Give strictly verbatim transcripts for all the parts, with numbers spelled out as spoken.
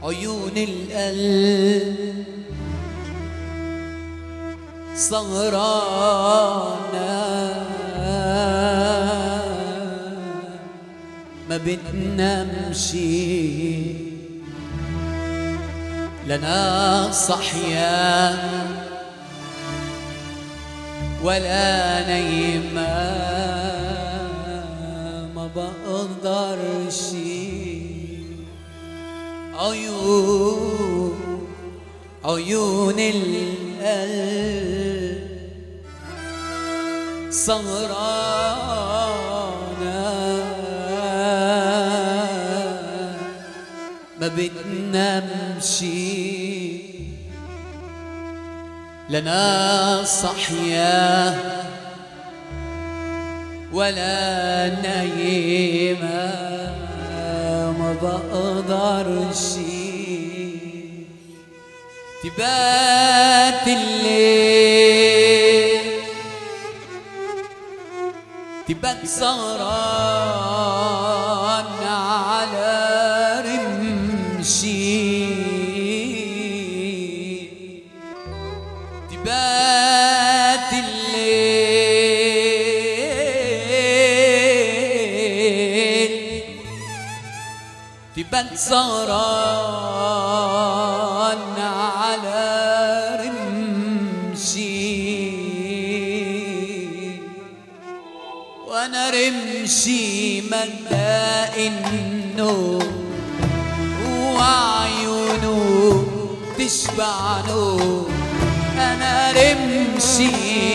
عيون القلب سهرانة ما بتنامش لنا صحيان ولا نايمة ما بقدرش عيون عيون القلب سهرانة ما بتنامش لنا صحية ولا نايمة ما بقدرش تبات الليل تبات سهران على رمشي تبات الليل تبات سهران على رمشي وانا رمشي مداء النوم وعيونه تشبع نور انا رمشي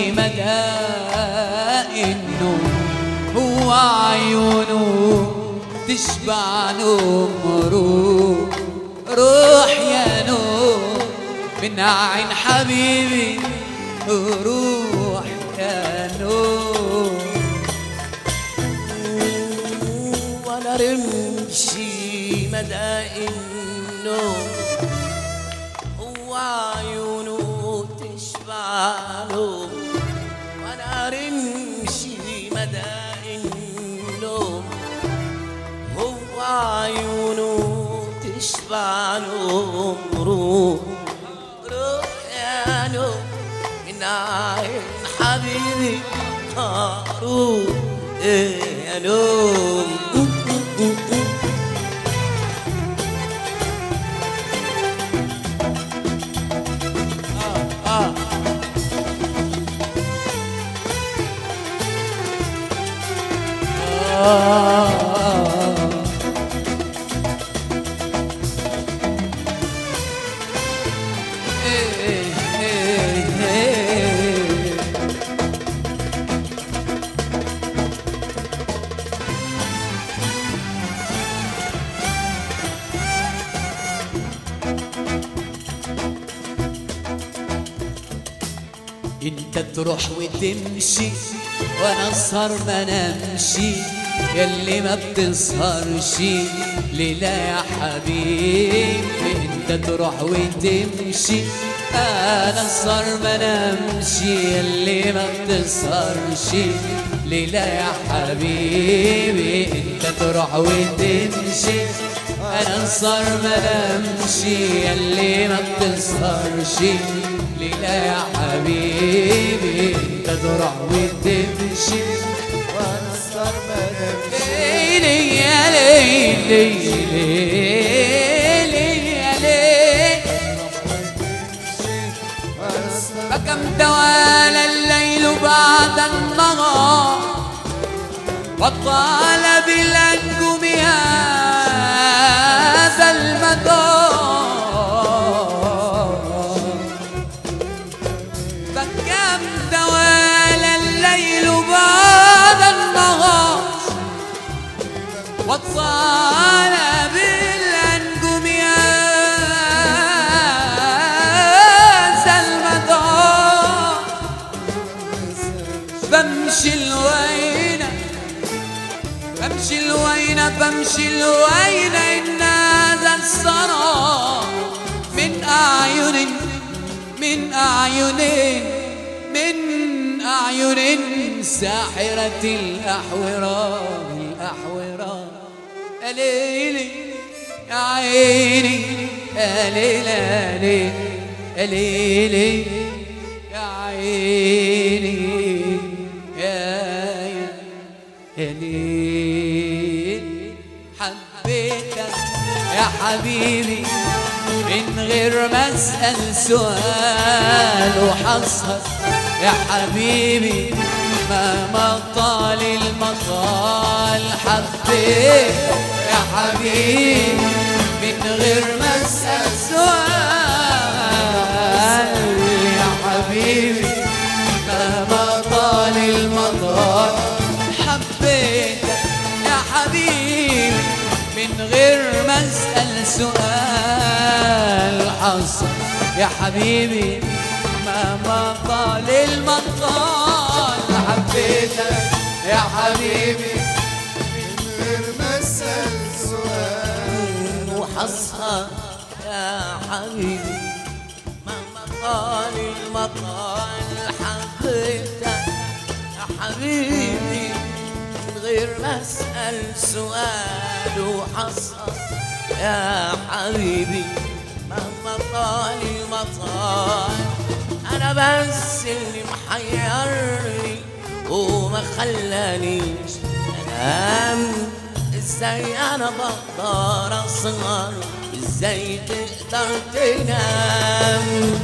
مداء النوم وعيونه تشبع نوم روح روح يا نور من عين حبيبي روح يا نور وانا رمشي مداء النوم وعيونه تشبع نوم وانا رمشي مداء النوم وعيونه تشبع نوم روح روح يا نوم من عين حبيبي روح يا نوم انت تروح وتمشي وانا اسهر ما نمشي ياللي ما بتسهرش ليلة يا حبيبي انت تروح وتمشي انا اسهر ما نمشي ياللي ما بتسهرش ليلة يا حبيبي انت تروح وتمشي انا اسهر ما نمشي ياللي ما بتسهرش ليلة يا حبيبي انت تروح وتمشي وانا اسهر ما نمشي ليلي يا ليلي ليلي يا ليلي فكم توالى الليل بعد النهار وطال بالأنجم هذا المدار فكم توالى الليل بعد النهار وطال بالأنجم هذا المدار بمشي الوينة بمشي الوينة بمشي الوينة إن هذا السرى من أعين من أعين من أعين ساحرة الأحورة الأحورة ليلي يا عيني يا ليل يا ليل يا ليل يا عيني يا يا يا ليل حبيتك يا حبيبي من غير ما اسأل سؤال وحصل يا حبيبي مهما طال المطال حبيت يا حبيبي من غير ما اسأل سؤال يا حبيبي مهما طال المطال حبيتك يا حبيبي من غير ما اسأل سؤال حصل يا حبيبي مهما طال المطال حبيتك يا حبيبي من غير ما اسال سؤال وحصها يا حبيبي مهما طال المطال حبيتك يا حبيبي من غير ما اسال سؤال وحصها يا حبيبي مهما طال المطال انا بس اللي محيرني وما خلانيش انام ازاي انا بقدر اسهر ازاي تقدر تنام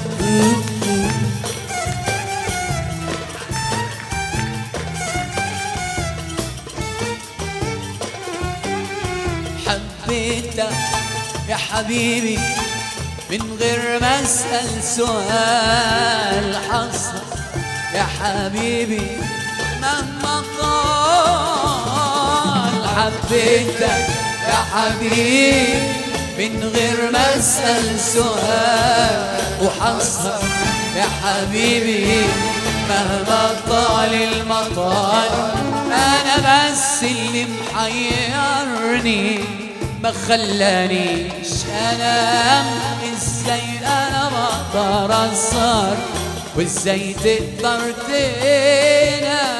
حبيتك يا حبيبي من غير ما اسأل سؤال حصل يا حبيبي مهما طال حبيتك يا حبيبي من غير ما اسأل سؤال وحصل يا حبيبي مهما طال المطال انا بس اللي محيرني ما خلانيش انام ازاي انا بقدر اسهر وازاي تقدر تنام